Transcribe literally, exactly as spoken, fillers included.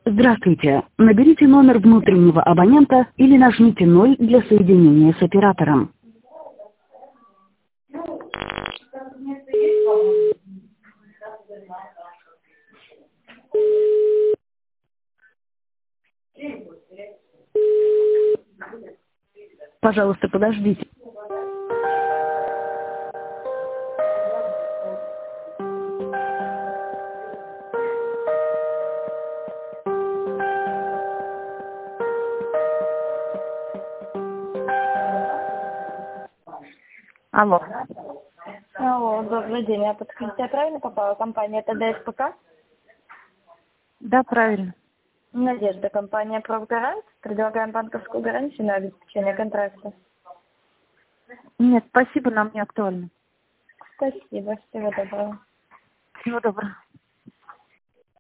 Здравствуйте. Наберите номер внутреннего абонента или нажмите ноль для соединения с оператором. Пожалуйста, подождите. Алло. Алло, добрый день. Я подскажите, я правильно попала? Компания это ДСПК? Да, правильно. Надежда, компания «Профгарант». Предлагаем банковскую гарантию на обеспечение контракта. Нет, спасибо, нам не актуально. Спасибо, всего доброго. Всего доброго.